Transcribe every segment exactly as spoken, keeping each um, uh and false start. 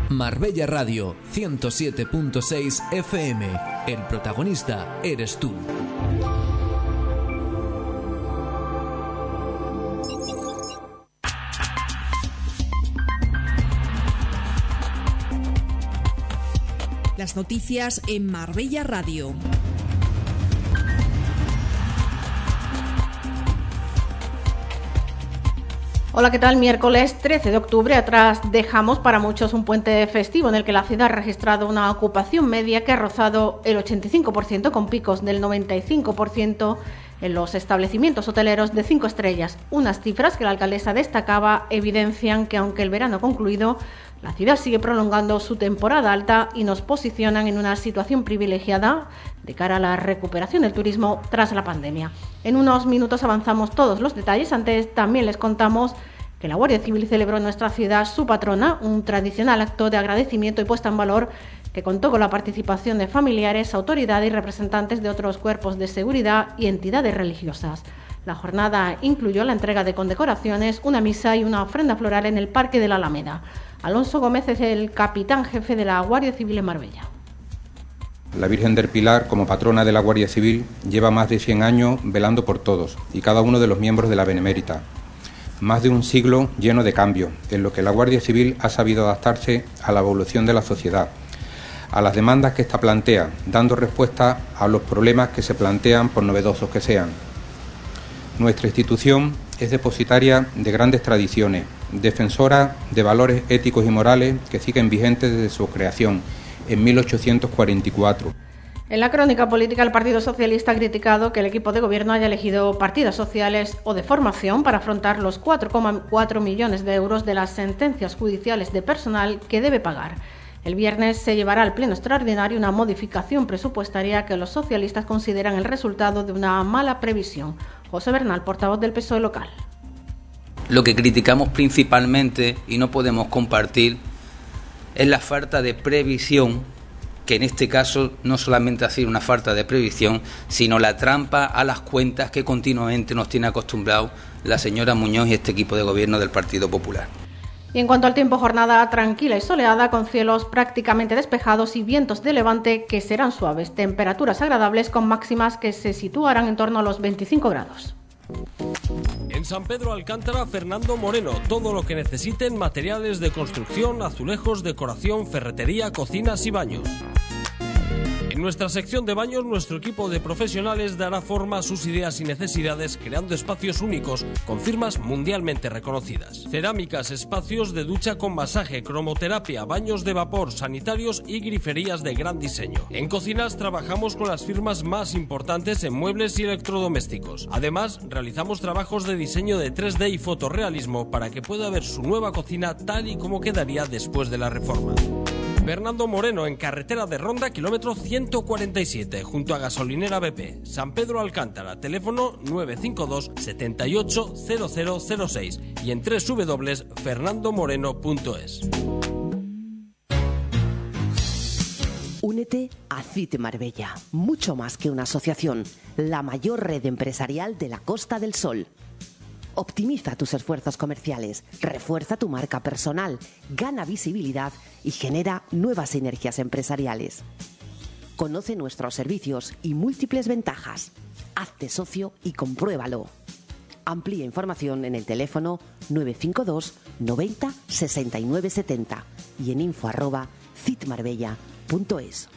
Marbella Radio ciento siete punto seis F M. El protagonista eres tú. Las noticias en Marbella Radio. Hola, ¿qué tal? Miércoles trece de octubre. Atrás dejamos para muchos un puente festivo en el que la ciudad ha registrado una ocupación media que ha rozado el ochenta y cinco por ciento, con picos del noventa y cinco por ciento en los establecimientos hoteleros de cinco estrellas. Unas cifras que la alcaldesa destacaba evidencian que, aunque el verano ha concluido, la ciudad sigue prolongando su temporada alta y nos posicionan en una situación privilegiada de cara a la recuperación del turismo tras la pandemia. En unos minutos avanzamos todos los detalles. Antes también les contamos que la Guardia Civil celebró en nuestra ciudad su patrona, un tradicional acto de agradecimiento y puesta en valor que contó con la participación de familiares, autoridades y representantes de otros cuerpos de seguridad y entidades religiosas. La jornada incluyó la entrega de condecoraciones, una misa y una ofrenda floral en el Parque de la Alameda. Alonso Gómez es el capitán jefe de la Guardia Civil en Marbella. La Virgen del Pilar, como patrona de la Guardia Civil, lleva más de cien años velando por todos y cada uno de los miembros de la Benemérita. Más de un siglo lleno de cambios, en lo que la Guardia Civil ha sabido adaptarse a la evolución de la sociedad, a las demandas que ésta plantea, dando respuesta a los problemas que se plantean, por novedosos que sean. Nuestra institución es depositaria de grandes tradiciones, defensora de valores éticos y morales que siguen vigentes desde su creación en mil ochocientos cuarenta y cuatro. En la crónica política, el Partido Socialista ha criticado que el equipo de gobierno haya elegido partidas sociales o de formación para afrontar los cuatro coma cuatro millones de euros de las sentencias judiciales de personal que debe pagar. El viernes se llevará al pleno extraordinario una modificación presupuestaria que los socialistas consideran el resultado de una mala previsión. José Bernal, portavoz del P S O E local. Lo que criticamos principalmente y no podemos compartir es la falta de previsión, que en este caso no solamente ha sido una falta de previsión, sino la trampa a las cuentas que continuamente nos tiene acostumbrados la señora Muñoz y este equipo de gobierno del Partido Popular. Y en cuanto al tiempo, jornada tranquila y soleada, con cielos prácticamente despejados y vientos de levante que serán suaves. Temperaturas agradables con máximas que se situarán en torno a los veinticinco grados. En San Pedro Alcántara, Fernando Moreno. Todo lo que necesiten: materiales de construcción, azulejos, decoración, ferretería, cocinas y baños. En nuestra sección de baños, nuestro equipo de profesionales dará forma a sus ideas y necesidades, creando espacios únicos con firmas mundialmente reconocidas. Cerámicas, espacios de ducha con masaje, cromoterapia, baños de vapor, sanitarios y griferías de gran diseño. En cocinas trabajamos con las firmas más importantes en muebles y electrodomésticos. Además, realizamos trabajos de diseño de tres D y fotorrealismo para que pueda ver su nueva cocina tal y como quedaría después de la reforma. Fernando Moreno, en carretera de Ronda, kilómetro ciento cuarenta y siete, junto a gasolinera B P, San Pedro Alcántara, teléfono nueve cinco dos, setenta y ocho, cero cero cero seis y en doble u doble u doble u punto fernando moreno punto es. Únete a C I T Marbella, mucho más que una asociación, la mayor red empresarial de la Costa del Sol. Optimiza tus esfuerzos comerciales, refuerza tu marca personal, gana visibilidad y genera nuevas sinergias empresariales. Conoce nuestros servicios y múltiples ventajas. Hazte socio y compruébalo. Amplía información en el teléfono nueve cinco dos, noventa, sesenta y nueve setenta y en info arroba citmarbella punto es.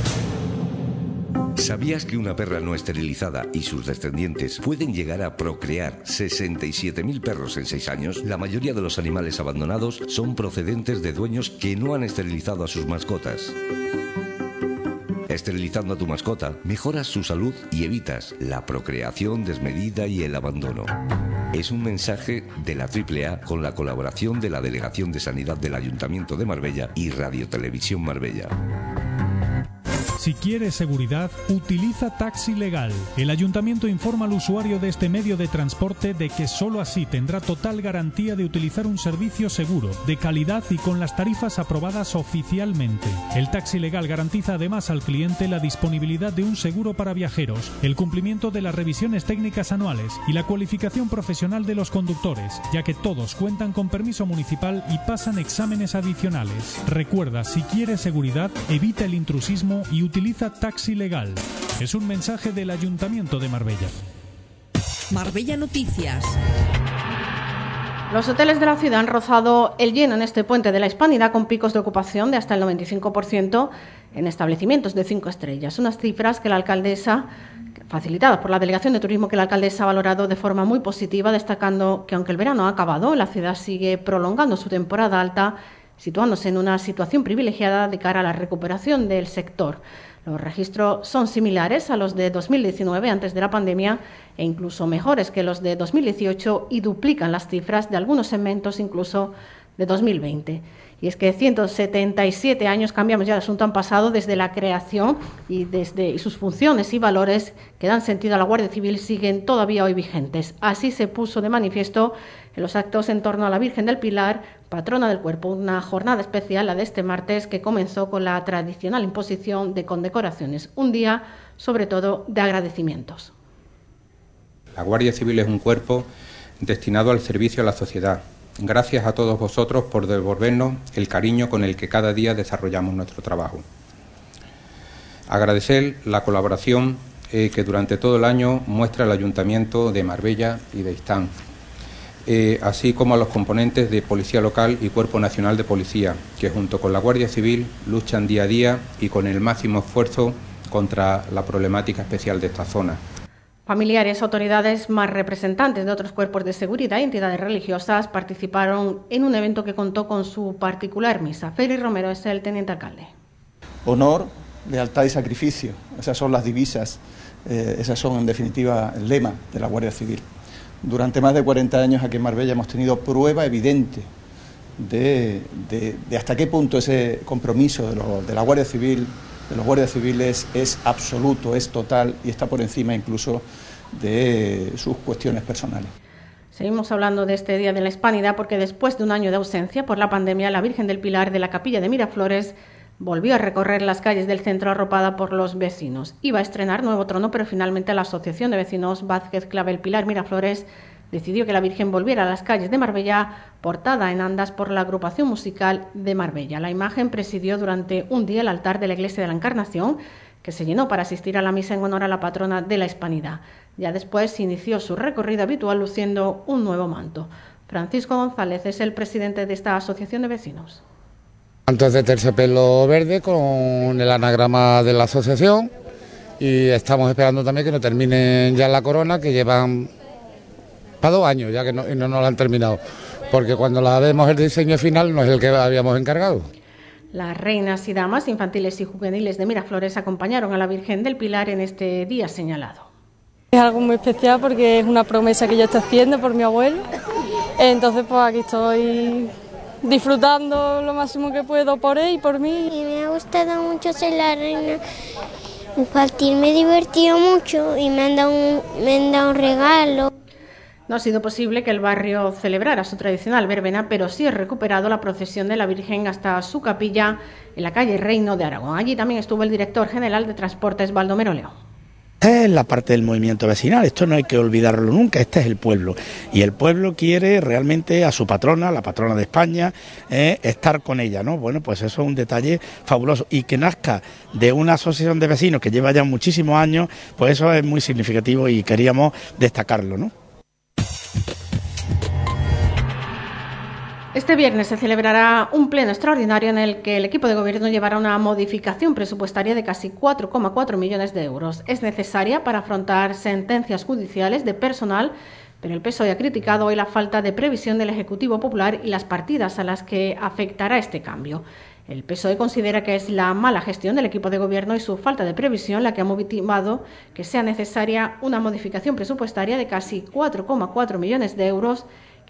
¿Sabías que una perra no esterilizada y sus descendientes pueden llegar a procrear sesenta y siete mil perros en seis años? La mayoría de los animales abandonados son procedentes de dueños que no han esterilizado a sus mascotas. Esterilizando a tu mascota, mejoras su salud y evitas la procreación desmedida y el abandono. Es un mensaje de la Triple A con la colaboración de la Delegación de Sanidad del Ayuntamiento de Marbella y Radio Televisión Marbella. Si quieres seguridad, utiliza Taxi Legal. El ayuntamiento informa al usuario de este medio de transporte de que solo así tendrá total garantía de utilizar un servicio seguro, de calidad y con las tarifas aprobadas oficialmente. El Taxi Legal garantiza además al cliente la disponibilidad de un seguro para viajeros, el cumplimiento de las revisiones técnicas anuales y la cualificación profesional de los conductores, ya que todos cuentan con permiso municipal y pasan exámenes adicionales. Recuerda, si quieres seguridad, evita el intrusismo y utiliza Taxi Legal. Es un mensaje del Ayuntamiento de Marbella. Marbella Noticias. Los hoteles de la ciudad han rozado el lleno en este puente de la Hispanidad con picos de ocupación de hasta el noventa y cinco por ciento en establecimientos de cinco estrellas. Unas cifras que la alcaldesa, facilitadas por la Delegación de Turismo, que la alcaldesa ha valorado de forma muy positiva, destacando que aunque el verano ha acabado, la ciudad sigue prolongando su temporada alta, situándose en una situación privilegiada de cara a la recuperación del sector. Los registros son similares a los de dos mil diecinueve, antes de la pandemia, e incluso mejores que los de dos mil dieciocho y duplican las cifras de algunos segmentos incluso de dos mil veinte. Y es que ciento setenta y siete años, cambiamos ya de asunto, han pasado desde la creación y desde y sus funciones y valores que dan sentido a la Guardia Civil siguen todavía hoy vigentes. Así se puso de manifiesto en los actos en torno a la Virgen del Pilar, patrona del cuerpo, una jornada especial, la de este martes, que comenzó con la tradicional imposición de condecoraciones, un día sobre todo de agradecimientos. La Guardia Civil es un cuerpo destinado al servicio a la sociedad. Gracias a todos vosotros por devolvernos el cariño con el que cada día desarrollamos nuestro trabajo. Agradecer la colaboración eh, que durante todo el año muestra el Ayuntamiento de Marbella y de Istán, eh, así como a los componentes de Policía Local y Cuerpo Nacional de Policía, que junto con la Guardia Civil luchan día a día y con el máximo esfuerzo contra la problemática especial de esta zona. Familiares, autoridades, más representantes de otros cuerpos de seguridad y entidades religiosas participaron en un evento que contó con su particular misa. Félix Romero es el teniente alcalde. Honor, lealtad y sacrificio. Esas son las divisas, eh, esas son en definitiva el lema de la Guardia Civil. Durante más de cuarenta años aquí en Marbella hemos tenido prueba evidente de, de, de hasta qué punto ese compromiso de, lo, de la Guardia Civil, de los guardias civiles, es absoluto, es total y está por encima incluso de sus cuestiones personales. Seguimos hablando de este Día de la Hispanidad porque después de un año de ausencia por la pandemia, la Virgen del Pilar de la Capilla de Miraflores volvió a recorrer las calles del centro arropada por los vecinos. Iba a estrenar nuevo trono, pero finalmente la Asociación de Vecinos Vázquez Clavel Pilar Miraflores decidió que la Virgen volviera a las calles de Marbella, portada en andas por la agrupación musical de Marbella. La imagen presidió durante un día el altar de la Iglesia de la Encarnación, que se llenó para asistir a la misa en honor a la patrona de la Hispanidad. Ya después inició su recorrido habitual luciendo un nuevo manto. Francisco González es el presidente de esta asociación de vecinos. Manto de terciopelo verde con el anagrama de la asociación y estamos esperando también que nos terminen ya la corona, que llevan para dos años ya que no, y no nos la han terminado, porque cuando la vemos el diseño final no es el que habíamos encargado. Las reinas y damas infantiles y juveniles de Miraflores acompañaron a la Virgen del Pilar en este día señalado. Es algo muy especial porque es una promesa que yo estoy haciendo por mi abuelo, entonces pues aquí estoy disfrutando lo máximo que puedo por él y por mí. Y me ha gustado mucho ser la reina infantil, me he divertido mucho y me han dado un, me han dado un regalo. No ha sido posible que el barrio celebrara su tradicional verbena, pero sí ha recuperado la procesión de la Virgen hasta su capilla en la calle Reino de Aragón. Allí también estuvo el director general de Transportes, Baldomero León. Esta es la parte del movimiento vecinal, esto no hay que olvidarlo nunca, este es el pueblo. Y el pueblo quiere realmente a su patrona, la patrona de España, eh, estar con ella, ¿no? Bueno, pues eso es un detalle fabuloso. Y que nazca de una asociación de vecinos que lleva ya muchísimos años, pues eso es muy significativo y queríamos destacarlo, ¿no? Este viernes se celebrará un pleno extraordinario en el que el equipo de gobierno llevará una modificación presupuestaria de casi cuatro coma cuatro millones de euros. Es necesaria para afrontar sentencias judiciales de personal, pero el P S O E ha criticado hoy la falta de previsión del Ejecutivo Popular y las partidas a las que afectará este cambio. El P S O E considera que es la mala gestión del equipo de gobierno y su falta de previsión la que ha motivado que sea necesaria una modificación presupuestaria de casi cuatro coma cuatro millones de euros, que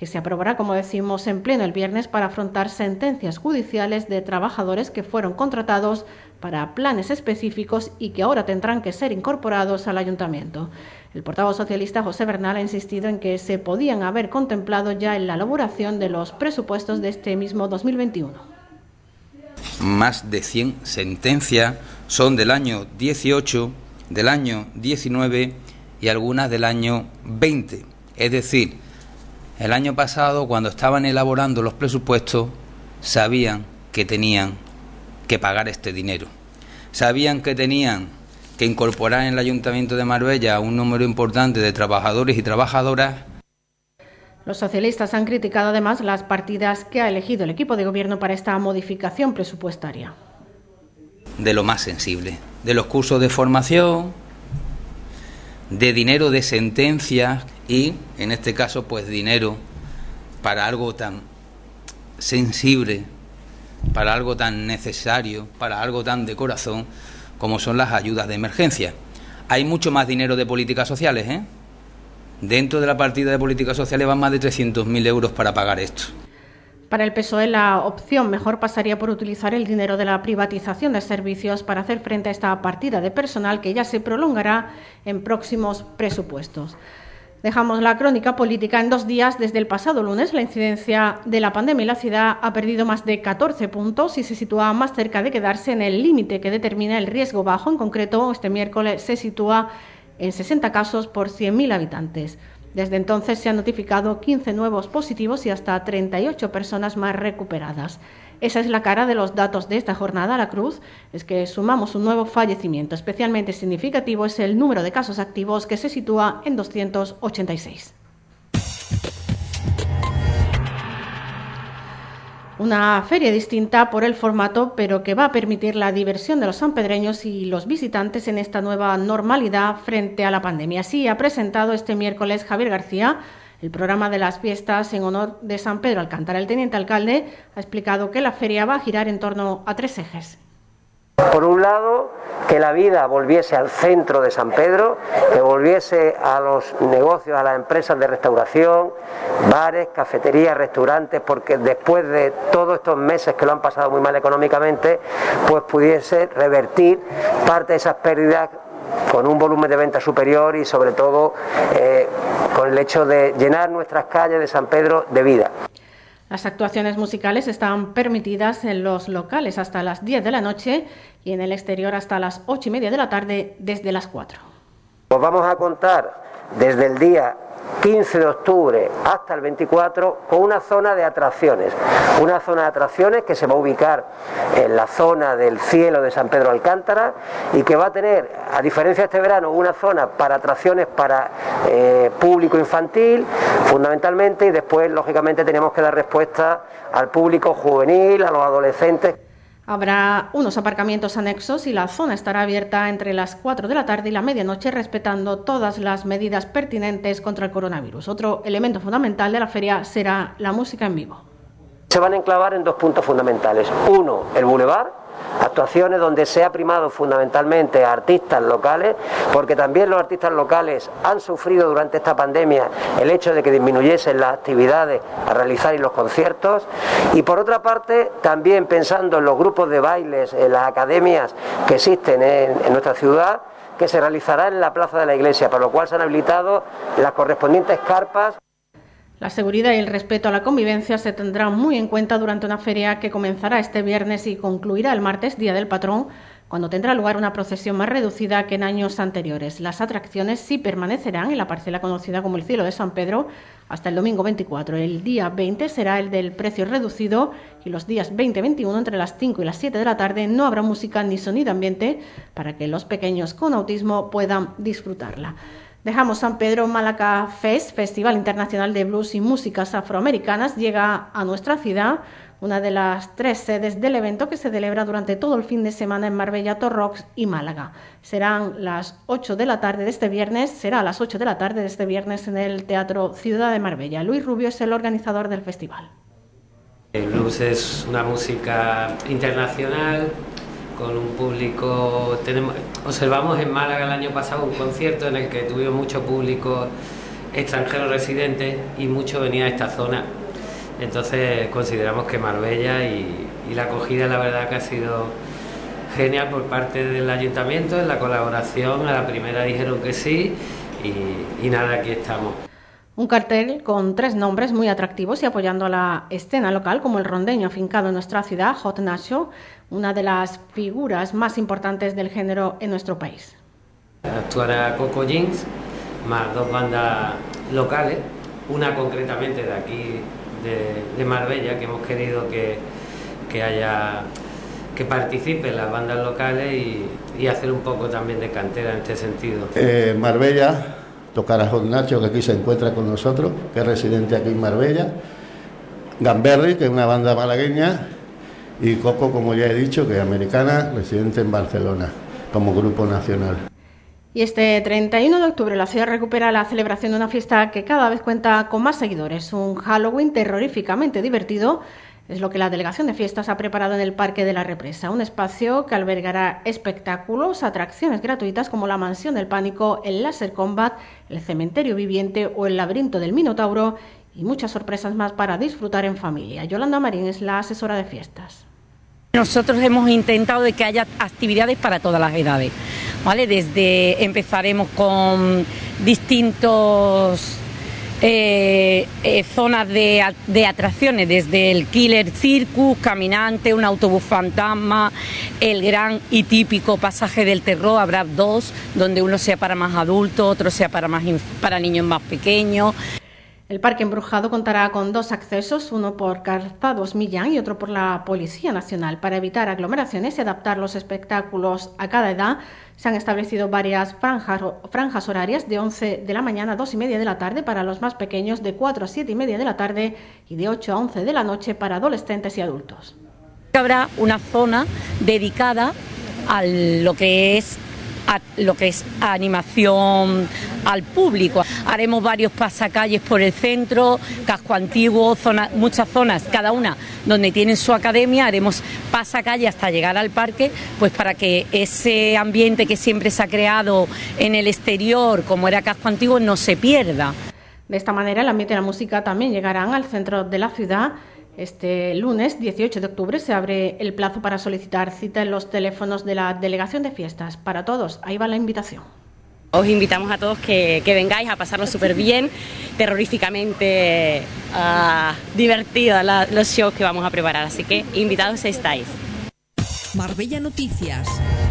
que se aprobará, como decimos, en pleno el viernes para afrontar sentencias judiciales de trabajadores que fueron contratados para planes específicos y que ahora tendrán que ser incorporados al ayuntamiento. El portavoz socialista José Bernal ha insistido en que se podían haber contemplado ya en la elaboración de los presupuestos de este mismo dos mil veintiuno. Más de cien sentencias son del año dieciocho, del año diecinueve y algunas del año veinte. Es decir, el año pasado, cuando estaban elaborando los presupuestos, sabían que tenían que pagar este dinero. Sabían que tenían que incorporar en el Ayuntamiento de Marbella un número importante de trabajadores y trabajadoras. Los socialistas han criticado además las partidas que ha elegido el equipo de gobierno para esta modificación presupuestaria. De lo más sensible, de los cursos de formación, de dinero de sentencias y, en este caso, pues dinero para algo tan sensible, para algo tan necesario, para algo tan de corazón como son las ayudas de emergencia. Hay mucho más dinero de políticas sociales, ¿eh? Dentro de la partida de políticas sociales van más de trescientos mil euros para pagar esto. Para el P S O E la opción mejor pasaría por utilizar el dinero de la privatización de servicios para hacer frente a esta partida de personal que ya se prolongará en próximos presupuestos. Dejamos la crónica política. En dos días, desde el pasado lunes, la incidencia de la pandemia en la ciudad ha perdido más de catorce puntos y se sitúa más cerca de quedarse en el límite que determina el riesgo bajo. En concreto, este miércoles se sitúa en sesenta casos por cien mil habitantes. Desde entonces se han notificado quince nuevos positivos y hasta treinta y ocho personas más recuperadas. Esa es la cara de los datos de esta jornada. La cruz es que sumamos un nuevo fallecimiento. Especialmente significativo es el número de casos activos, que se sitúa en doscientos ochenta y seis. Una feria distinta por el formato, pero que va a permitir la diversión de los sanpedreños y los visitantes en esta nueva normalidad frente a la pandemia. Así ha presentado este miércoles Javier García el programa de las fiestas en honor de San Pedro Alcántara. El teniente alcalde ha explicado que la feria va a girar en torno a tres ejes. Por un lado, que la vida volviese al centro de San Pedro, que volviese a los negocios, a las empresas de restauración, bares, cafeterías, restaurantes, porque después de todos estos meses que lo han pasado muy mal económicamente, pues pudiese revertir parte de esas pérdidas con un volumen de venta superior y sobre todo eh, con el hecho de llenar nuestras calles de San Pedro de vida. Las actuaciones musicales están permitidas en los locales hasta las diez de la noche y en el exterior hasta las ocho y media de la tarde desde las cuatro. Os vamos a contar desde el día quince de octubre hasta el veinticuatro con una zona de atracciones, una zona de atracciones que se va a ubicar en la zona del cielo de San Pedro Alcántara y que va a tener, a diferencia de este verano, una zona para atracciones para eh, público infantil fundamentalmente, y después lógicamente tenemos que dar respuesta al público juvenil, a los adolescentes. Habrá unos aparcamientos anexos y la zona estará abierta entre las cuatro de la tarde y la medianoche, respetando todas las medidas pertinentes contra el coronavirus. Otro elemento fundamental de la feria será la música en vivo. Se van a enclavar en dos puntos fundamentales. Uno, el bulevar, actuaciones donde se ha primado fundamentalmente a artistas locales, porque también los artistas locales han sufrido durante esta pandemia el hecho de que disminuyesen las actividades a realizar y los conciertos, y por otra parte también pensando en los grupos de bailes, en las academias que existen en, en nuestra ciudad, que se realizará en la plaza de la iglesia, por lo cual se han habilitado las correspondientes carpas. La seguridad y el respeto a la convivencia se tendrán muy en cuenta durante una feria que comenzará este viernes y concluirá el martes, Día del Patrón, cuando tendrá lugar una procesión más reducida que en años anteriores. Las atracciones sí permanecerán en la parcela conocida como el Cielo de San Pedro hasta el domingo veinticuatro. El día veinte será el del precio reducido y los días veinte y veintiuno entre las cinco y las siete de la tarde no habrá música ni sonido ambiente para que los pequeños con autismo puedan disfrutarla. Dejamos San Pedro. Málaga Fest, Festival Internacional de Blues y Músicas Afroamericanas, llega a nuestra ciudad, una de las tres sedes del evento que se celebra durante todo el fin de semana en Marbella, Torrox y Málaga. Serán las ocho de la tarde de este viernes, será a las ocho de la tarde de este viernes en el Teatro Ciudad de Marbella. Luis Rubio es el organizador del festival. El blues es una música internacional, con un público. Tenemos, observamos en Málaga el año pasado un concierto en el que tuvimos mucho público extranjeros residentes y muchos venían a esta zona. Entonces consideramos que Marbella y, y la acogida, la verdad que ha sido genial por parte del ayuntamiento, en la colaboración. A la primera dijeron que sí y, y nada, aquí estamos. Un cartel con tres nombres muy atractivos y apoyando a la escena local, como el rondeño afincado en nuestra ciudad, Hot Nacho, una de las figuras más importantes del género en nuestro país. Actuará Coco Jeans, más dos bandas locales, una concretamente de aquí, de, de Marbella, que hemos querido que, que haya, que participen las bandas locales y, y hacer un poco también de cantera en este sentido. Eh, Marbella, tocar a Hot Nacho, que aquí se encuentra con nosotros, que es residente aquí en Marbella, Gamberry, que es una banda malagueña, y Coco, como ya he dicho, que es americana, residente en Barcelona, como grupo nacional. Y este treinta y uno de octubre la ciudad recupera la celebración de una fiesta que cada vez cuenta con más seguidores. Un Halloween terroríficamente divertido es lo que la Delegación de Fiestas ha preparado en el Parque de la Represa, un espacio que albergará espectáculos, atracciones gratuitas como la Mansión del Pánico, el Láser Combat, el Cementerio Viviente o el Laberinto del Minotauro y muchas sorpresas más para disfrutar en familia. Yolanda Marín es la asesora de fiestas. Nosotros hemos intentado de que haya actividades para todas las edades, ¿vale? Desde empezaremos con distintos eh, eh, zonas de, de atracciones, desde el Killer Circus, Caminante, un autobús fantasma, el gran y típico Pasaje del Terror, habrá dos, donde uno sea para más adultos, otro sea para, más, para niños más pequeños. El Parque Embrujado contará con dos accesos, uno por Calzados Millán y otro por la Policía Nacional. Para evitar aglomeraciones y adaptar los espectáculos a cada edad, se han establecido varias franjas, franjas horarias de once de la mañana a dos y media de la tarde para los más pequeños, de cuatro a siete y media de la tarde y de ocho a once de la noche para adolescentes y adultos. Habrá una zona dedicada a lo que es a lo que es animación al público. Haremos varios pasacalles por el centro, casco antiguo, zona, muchas zonas, cada una donde tienen su academia. Haremos pasacalle hasta llegar al parque, pues para que ese ambiente que siempre se ha creado en el exterior, como era casco antiguo, no se pierda. De esta manera, el ambiente y la música también llegarán al centro de la ciudad. Este lunes dieciocho de octubre se abre el plazo para solicitar cita en los teléfonos de la Delegación de Fiestas. Para todos, ahí va la invitación. Os invitamos a todos que, que vengáis a pasarlo súper bien, terroríficamente uh, divertidos la, los shows que vamos a preparar, así que invitados estáis. Marbella Noticias.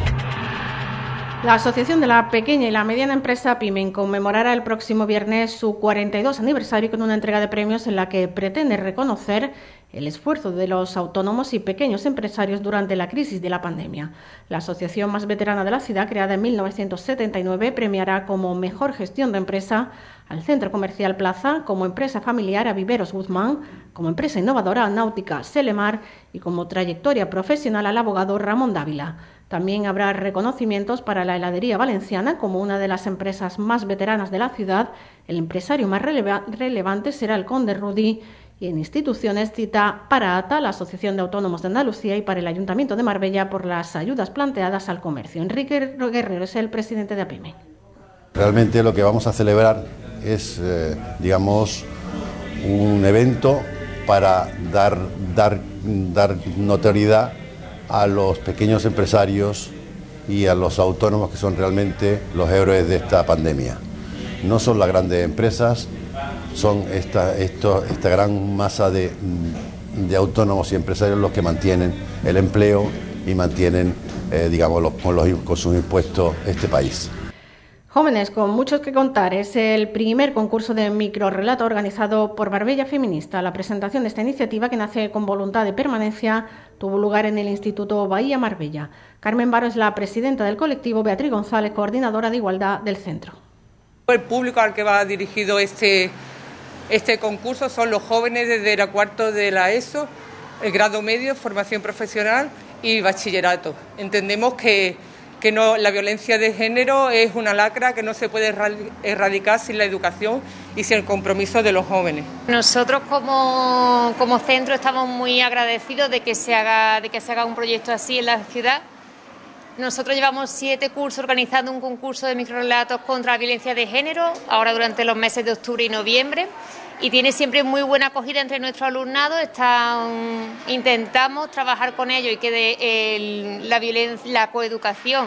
La Asociación de la Pequeña y la Mediana Empresa PYME conmemorará el próximo viernes su cuarenta y dos aniversario con una entrega de premios en la que pretende reconocer el esfuerzo de los autónomos y pequeños empresarios durante la crisis de la pandemia. La asociación más veterana de la ciudad, creada en mil novecientos setenta y nueve, premiará como mejor gestión de empresa al Centro Comercial Plaza, como empresa familiar a Viveros Guzmán, como empresa innovadora a Náutica Selemar y como trayectoria profesional al abogado Ramón Dávila. También habrá reconocimientos para la heladería valenciana como una de las empresas más veteranas de la ciudad. El empresario más releva- relevante será el Conde Rudi. Y en instituciones cita para A T A, la Asociación de Autónomos de Andalucía, y para el Ayuntamiento de Marbella por las ayudas planteadas al comercio. Enrique Guerrero es el presidente de APYME. Realmente lo que vamos a celebrar es, eh, digamos, un evento para dar, dar, dar notoriedad a los pequeños empresarios y a los autónomos, que son realmente los héroes de esta pandemia. No son las grandes empresas, son esta, esto, esta gran masa de, de autónomos y empresarios los que mantienen el empleo y mantienen, eh, digamos, los, con, los, con sus impuestos este país. Jóvenes con muchos que contar es el primer concurso de microrrelato organizado por Marbella Feminista. La presentación de esta iniciativa, que nace con voluntad de permanencia, tuvo lugar en el Instituto Bahía Marbella. Carmen Baro es la presidenta del colectivo, Beatriz González, coordinadora de igualdad del centro. El público al que va dirigido este, este concurso son los jóvenes desde el cuarto de la ESO, el grado medio, formación profesional y bachillerato. Entendemos que que no, la violencia de género es una lacra que no se puede erradicar sin la educación y sin el compromiso de los jóvenes. Nosotros como, como centro estamos muy agradecidos de que se haga, de que se haga un proyecto así en la ciudad Nosotros llevamos siete cursos organizando un concurso de microrelatos contra la violencia de género, ahora durante los meses de octubre y noviembre, y tiene siempre muy buena acogida entre nuestro alumnado. Está, um, intentamos trabajar con ellos y que de, el, la, violencia, la coeducación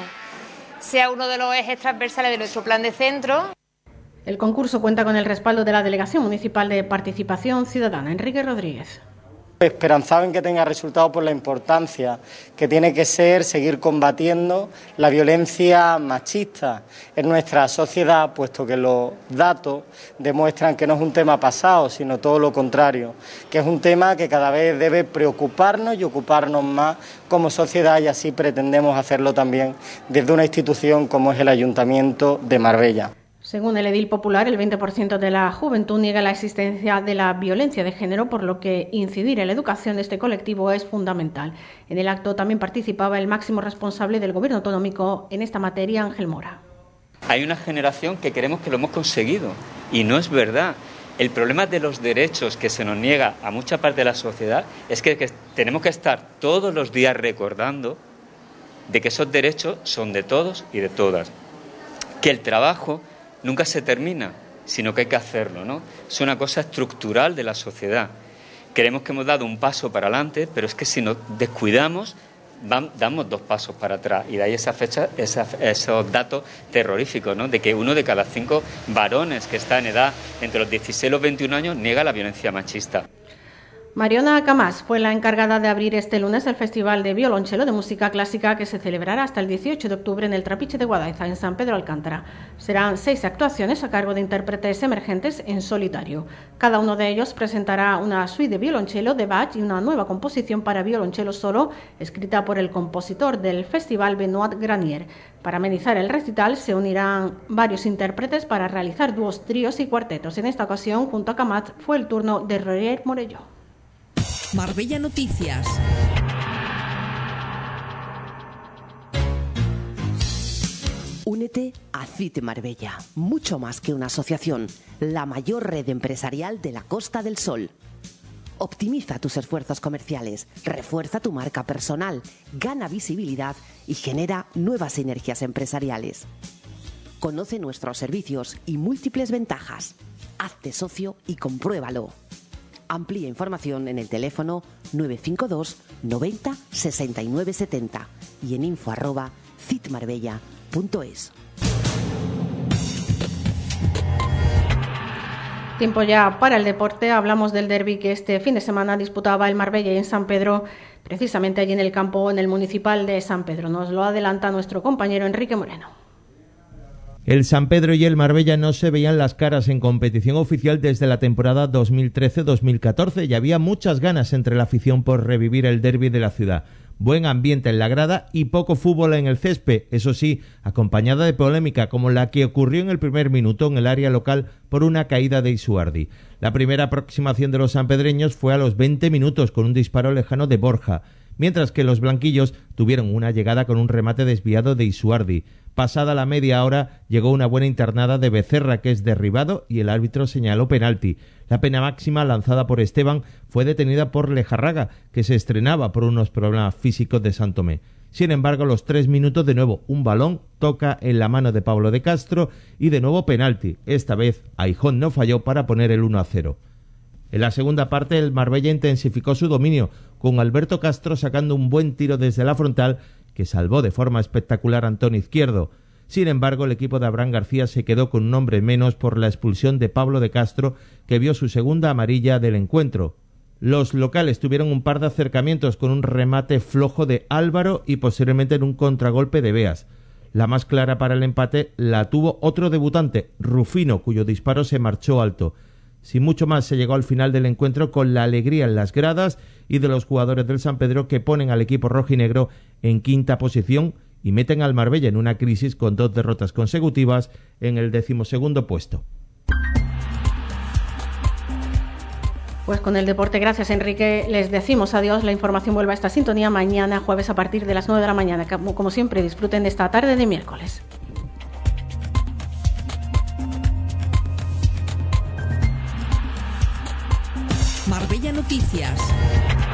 sea uno de los ejes transversales de nuestro plan de centro. El concurso cuenta con el respaldo de la Delegación Municipal de Participación Ciudadana. Enrique Rodríguez. Esperanzado en que tenga resultados por la importancia que tiene que ser seguir combatiendo la violencia machista en nuestra sociedad, puesto que los datos demuestran que no es un tema pasado, sino todo lo contrario, que es un tema que cada vez debe preocuparnos y ocuparnos más como sociedad, y así pretendemos hacerlo también desde una institución como es el Ayuntamiento de Marbella. Según el edil popular, el veinte por ciento de la juventud niega la existencia de la violencia de género, por lo que incidir en la educación de este colectivo es fundamental. En el acto también participaba el máximo responsable del Gobierno autonómico en esta materia, Ángel Mora. Hay una generación que creemos que lo hemos conseguido y no es verdad. El problema de los derechos que se nos niega a mucha parte de la sociedad es que, que tenemos que estar todos los días recordando de que esos derechos son de todos y de todas. Que el trabajo nunca se termina, sino que hay que hacerlo, ¿no? Es una cosa estructural de la sociedad. Creemos que hemos dado un paso para adelante, pero es que si nos descuidamos, van, damos dos pasos para atrás. Y de ahí esa fecha, esa, esos datos terroríficos, ¿no? De que uno de cada cinco varones que está en edad entre los dieciséis y los veintiún años niega la violencia machista. Mariona Camás fue la encargada de abrir este lunes el Festival de Violonchelo de Música Clásica, que se celebrará hasta el dieciocho de octubre en el Trapiche de Guadaiza, en San Pedro Alcántara. Serán seis actuaciones a cargo de intérpretes emergentes en solitario. Cada uno de ellos presentará una suite de violonchelo de Bach y una nueva composición para violonchelo solo, escrita por el compositor del festival, Benoit Granier. Para amenizar el recital se unirán varios intérpretes para realizar dúos, tríos y cuartetos. En esta ocasión, junto a Camás, fue el turno de Roger Morello. Marbella Noticias. Únete a CIT Marbella, mucho más que una asociación, la mayor red empresarial de la Costa del Sol. Optimiza tus esfuerzos comerciales, refuerza tu marca personal, gana visibilidad y genera nuevas sinergias empresariales. Conoce nuestros servicios y múltiples ventajas. Hazte socio y compruébalo. Amplía información en el teléfono nueve cinco dos noventa sesenta y nueve setenta y en info arroba citmarbella punto es. Tiempo ya para el deporte. Hablamos del derbi que este fin de semana disputaba el Marbella y en San Pedro, precisamente allí en el campo, en el municipal de San Pedro. Nos lo adelanta nuestro compañero Enrique Moreno. El San Pedro y el Marbella no se veían las caras en competición oficial desde la temporada dos mil trece dos mil catorce y había muchas ganas entre la afición por revivir el derbi de la ciudad. Buen ambiente en la grada y poco fútbol en el césped, eso sí, acompañada de polémica como la que ocurrió en el primer minuto en el área local por una caída de Isuardi. La primera aproximación de los sanpedreños fue a los veinte minutos con un disparo lejano de Borja, mientras que los blanquillos tuvieron una llegada con un remate desviado de Isuardi. Pasada la media hora llegó una buena internada de Becerra, que es derribado, y el árbitro señaló penalti. La pena máxima lanzada por Esteban fue detenida por Lejarraga, que se estrenaba por unos problemas físicos de Santomé. Sin embargo, a los tres minutos de nuevo un balón toca en la mano de Pablo de Castro y de nuevo penalti. Esta vez Aijón no falló para poner el uno a cero. En la segunda parte el Marbella intensificó su dominio, con Alberto Castro sacando un buen tiro desde la frontal que salvó de forma espectacular a Antón Izquierdo. Sin embargo, el equipo de Abraham García se quedó con un hombre menos por la expulsión de Pablo de Castro, que vio su segunda amarilla del encuentro. Los locales tuvieron un par de acercamientos con un remate flojo de Álvaro y posteriormente en un contragolpe de Beas. La más clara para el empate la tuvo otro debutante, Rufino, cuyo disparo se marchó alto. Sin mucho más se llegó al final del encuentro con la alegría en las gradas y de los jugadores del San Pedro, que ponen al equipo rojinegro en quinta posición y meten al Marbella en una crisis con dos derrotas consecutivas en el decimosegundo puesto. Pues con el deporte, gracias Enrique, les decimos adiós. La información vuelve a esta sintonía mañana jueves a partir de las nueve de la mañana. Como, como siempre, disfruten de esta tarde de miércoles. Marbella Noticias.